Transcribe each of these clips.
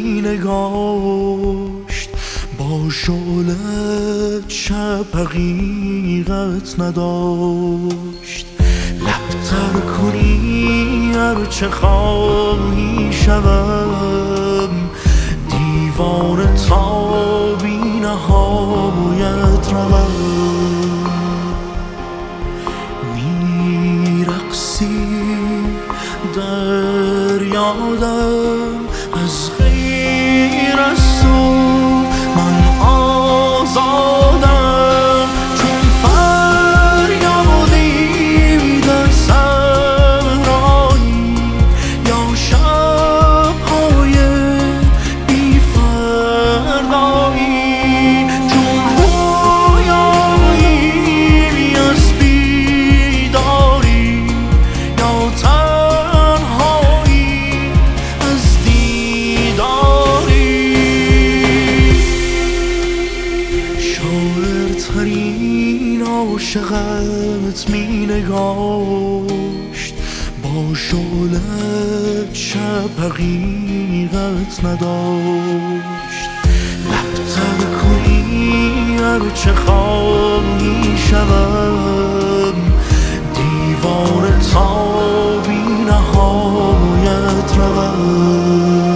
می نگاشت، با شعلت شب حقیقت نداشت. لبتر کنی هرچه خواهی شوم، دیوانه تا بی نهایت روم. میرقصی در یادم از غیر از تو، من آزادم چون فریادی در صحرایی یا شب‌های بی فردایی، چون رویایی از بیداری یا تنهایی از دیداری. شاعرترین عاشقت می نگاشت، با شعلت شب حقیقت نداشت. لبتر کنی هرچه خواهی شوم، دیوانه تا بی نهایت روم.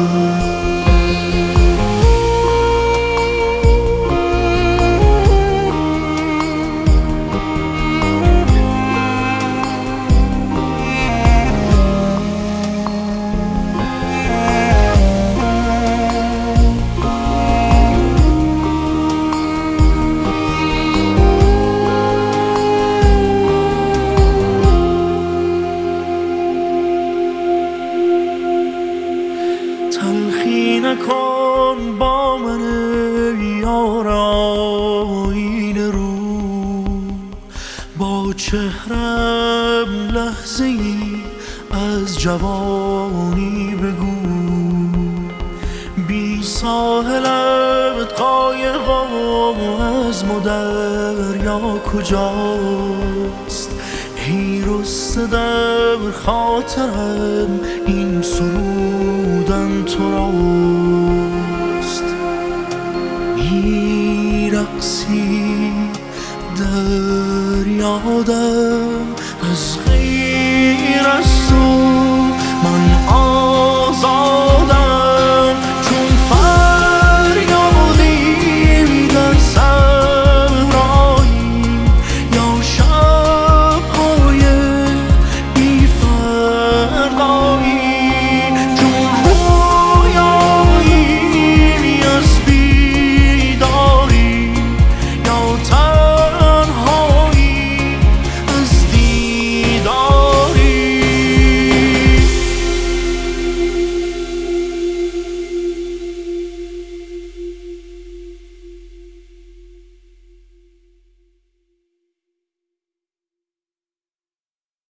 تلخی نکن با من یار آینه رو، با چهرم لحظه ای از جوانی بگو. بی ساحلت قایقم از دریا کجاست؟ ای رسته در خاطرم این سرودن تو راست. میرقصی در یادم